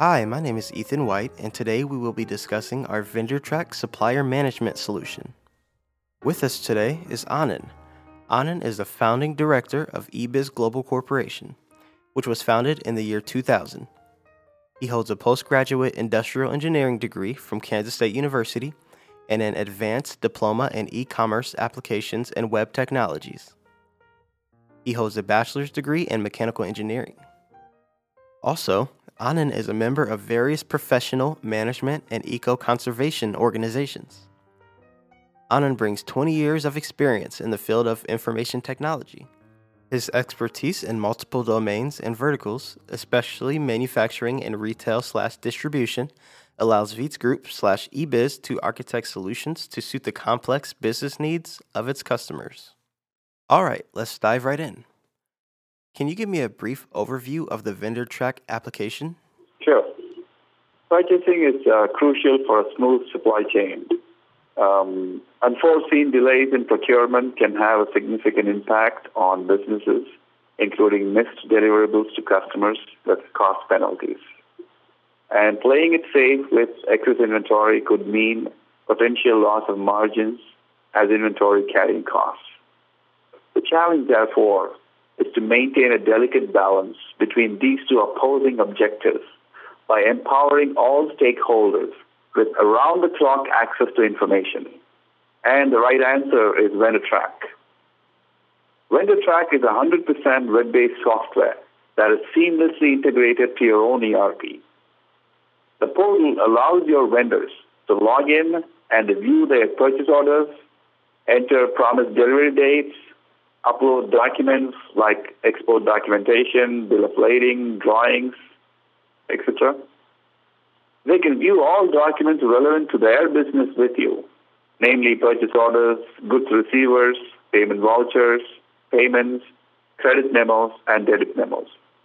Hi, my name is Ethan White, and today we will be discussing our VendorTrack supplier management solution. With us today is Anand. Anand is the founding director of eBiz Global Corporation, which was founded in the year 2000. He holds a postgraduate industrial engineering degree from Kansas State University and an advanced diploma in e-commerce applications and web technologies. He holds a bachelor's degree in mechanical engineering. Also, Anand is a member of various professional, management, and eco-conservation organizations. Anand brings 20 years of experience in the field of information technology. His expertise in multiple domains and verticals, especially manufacturing and retail/distribution, allows Vietz Group/eBiz to architect solutions to suit the complex business needs of its customers. All right, let's dive right in. Can you give me a brief overview of the VendorTrack application? Sure. Purchasing is crucial for a smooth supply chain. Unforeseen delays in procurement can have a significant impact on businesses, including missed deliverables to customers with cost penalties. And playing it safe with excess inventory could mean potential loss of margins as inventory carrying costs. The challenge, therefore, is to maintain a delicate balance between these two opposing objectives by empowering all stakeholders with around-the-clock access to information. And the right answer is VendorTrack. VendorTrack is 100% web-based software that is seamlessly integrated to your own ERP. The portal allows your vendors to log in and view their purchase orders, enter promised delivery dates, upload documents like export documentation, bill of lading, drawings, etc. They can view all documents relevant to their business with you, namely purchase orders, goods receivers, payment vouchers, payments, credit memos, and debit memos.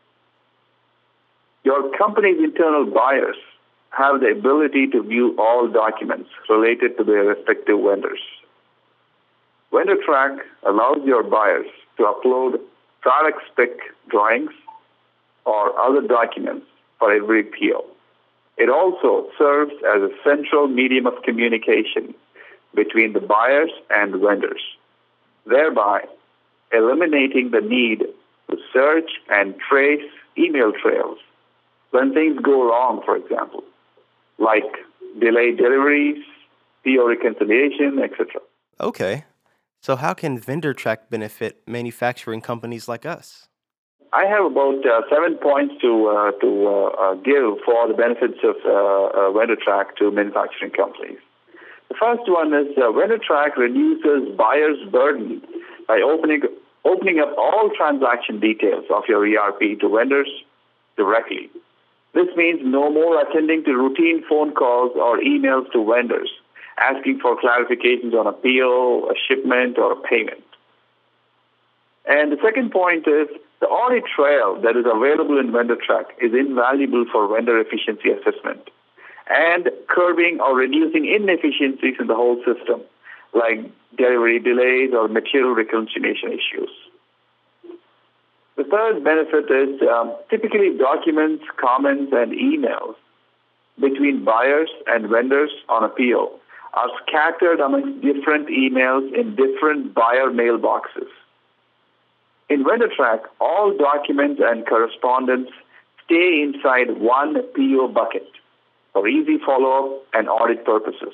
Your company's internal buyers have the ability to view all documents related to their respective vendors. VendorTrack allows your buyers to upload product spec drawings or other documents for every PO. It also serves as a central medium of communication between the buyers and vendors, thereby eliminating the need to search and trace email trails when things go wrong, for example, like delayed deliveries, PO reconciliation, etc. Okay. So how can VendorTrack benefit manufacturing companies like us? I have about 7 points to give for the benefits of VendorTrack to manufacturing companies. The first one is VendorTrack reduces buyers' burden by opening up all transaction details of your ERP to vendors directly. This means no more attending to routine phone calls or emails to vendors asking for clarifications on a PO, a shipment, or a payment. And the second point is the audit trail that is available in VendorTrack is invaluable for vendor efficiency assessment and curbing or reducing inefficiencies in the whole system, like delivery delays or material reconciliation issues. The third benefit is typically documents, comments, and emails between buyers and vendors on a PO are scattered amongst different emails in different buyer mailboxes. In VendorTrack, all documents and correspondence stay inside one PO bucket for easy follow-up and audit purposes.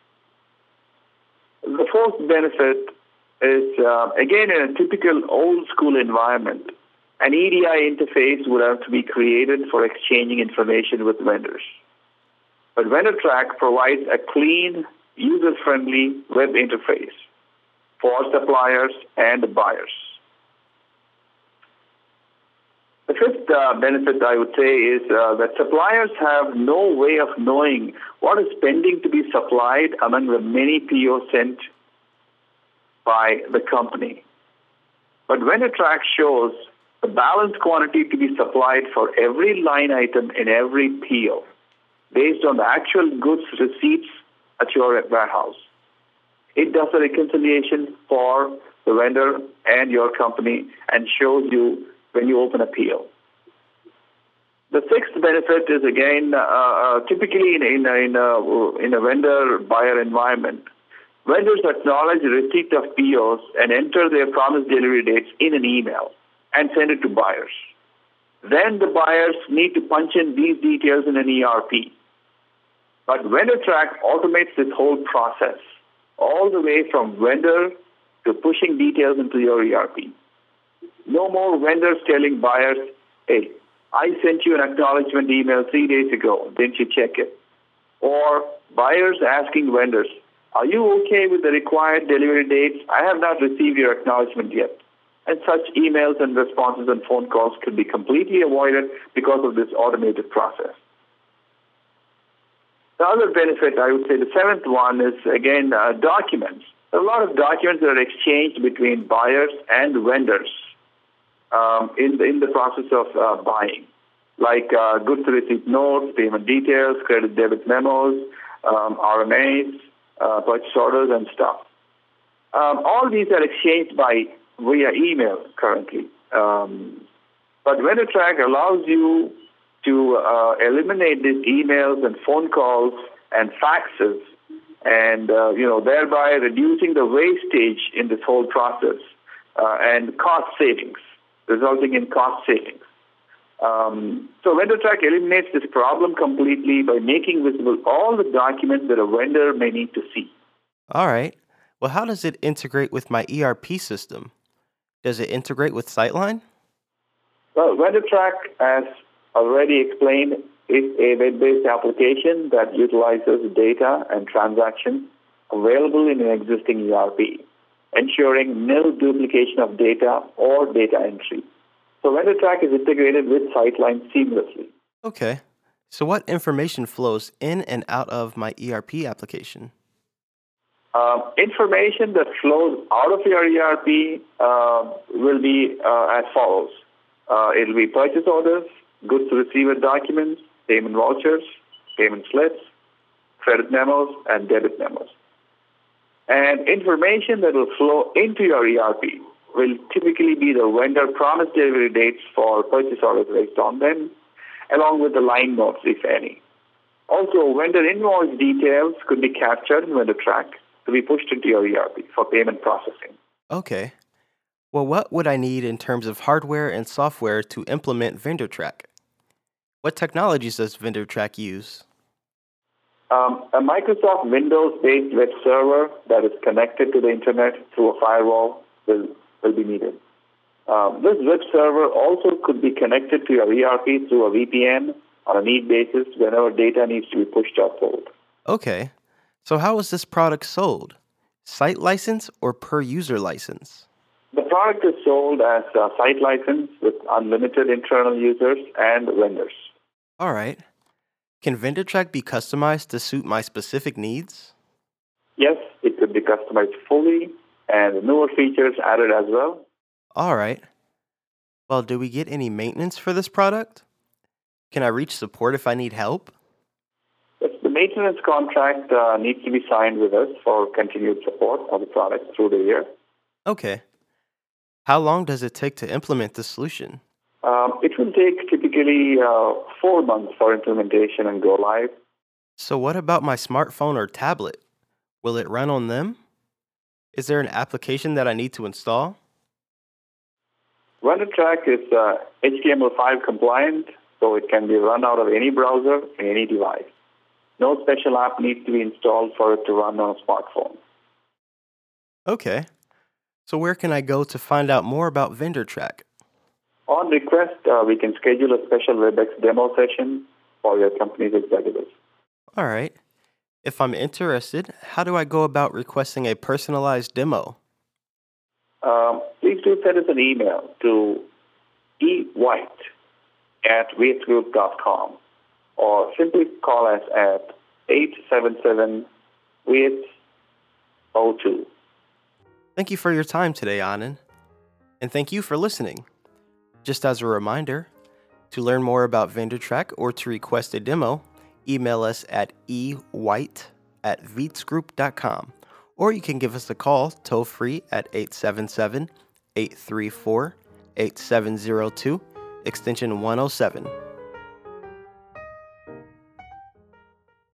The fourth benefit is, again, in a typical old-school environment, an EDI interface would have to be created for exchanging information with vendors. But VendorTrack provides a clean, user-friendly web interface for suppliers and buyers. The fifth benefit, I would say, is that suppliers have no way of knowing what is pending to be supplied among the many POs sent by the company. But VendorTrack shows the balanced quantity to be supplied for every line item in every PO based on the actual goods receipts at your warehouse. It does a reconciliation for the vendor and your company and shows you when you open a PO. The sixth benefit is again typically in a vendor-buyer environment. Vendors acknowledge receipt of POs and enter their promised delivery dates in an email and send it to buyers. Then the buyers need to punch in these details in an ERP. But VendorTrack automates this whole process, all the way from vendor to pushing details into your ERP. No more vendors telling buyers, hey, I sent you an acknowledgement email 3 days ago. Didn't you check it? Or buyers asking vendors, are you okay with the required delivery dates? I have not received your acknowledgement yet. And such emails and responses and phone calls could be completely avoided because of this automated process. The other benefit, I would say the seventh one is, again, documents. A lot of documents that are exchanged between buyers and vendors in the process of buying, like goods to receipt notes, payment details, credit debit memos, RMAs, purchase orders, and stuff. All these are exchanged via email currently. But VendorTrack allows you to eliminate these emails and phone calls and faxes, and thereby reducing the wastage in this whole process and cost savings, resulting in cost savings. So VendorTrack eliminates this problem completely by making visible all the documents that a vendor may need to see. All right. Well, how does it integrate with my ERP system? Does it integrate with Sightline? Well, VendorTrack, as already explained, is a web-based application that utilizes data and transactions available in an existing ERP, ensuring nil duplication of data or data entry. So VendorTrack is integrated with Sightline seamlessly. Okay. So what information flows in and out of my ERP application? Information that flows out of your ERP will be as follows. It will be purchase orders, goods to receiver documents, payment vouchers, payment slips, credit memos, and debit memos. And information that will flow into your ERP will typically be the vendor promised delivery dates for purchase orders based on them, along with the line notes, if any. Also, vendor invoice details could be captured in VendorTrack to be pushed into your ERP for payment processing. Okay. Well, what would I need in terms of hardware and software to implement VendorTrack? What technologies does VendorTrack use? A Microsoft Windows-based web server that is connected to the internet through a firewall will be needed. This web server also could be connected to your ERP through a VPN on a need basis whenever data needs to be pushed or pulled. Okay. So how is this product sold? Site license or per user license? The product is sold as a site license with unlimited internal users and vendors. All right. Can VendorTrack be customized to suit my specific needs? Yes, it could be customized fully and newer features added as well. All right. Well, do we get any maintenance for this product? Can I reach support if I need help? Yes, the maintenance contract needs to be signed with us for continued support of the product through the year. Okay. How long does it take to implement the solution? It will take typically 4 months for implementation and go live. So what about my smartphone or tablet? Will it run on them? Is there an application that I need to install? VendorTrack is HTML5 compliant, so it can be run out of any browser and any device. No special app needs to be installed for it to run on a smartphone. Okay. So where can I go to find out more about VendorTrack? On request, we can schedule a special WebEx demo session for your company's executives. All right. If I'm interested, how do I go about requesting a personalized demo? Please do send us an email to ewhite@vietsgroup.com or simply call us at 877-VIETS-02. Thank you for your time today, Anand. And thank you for listening. Just as a reminder, to learn more about VendorTrack or to request a demo, email us at ewhite@vietsgroup.com, or you can give us a call toll-free at 877-834-8702, extension 107.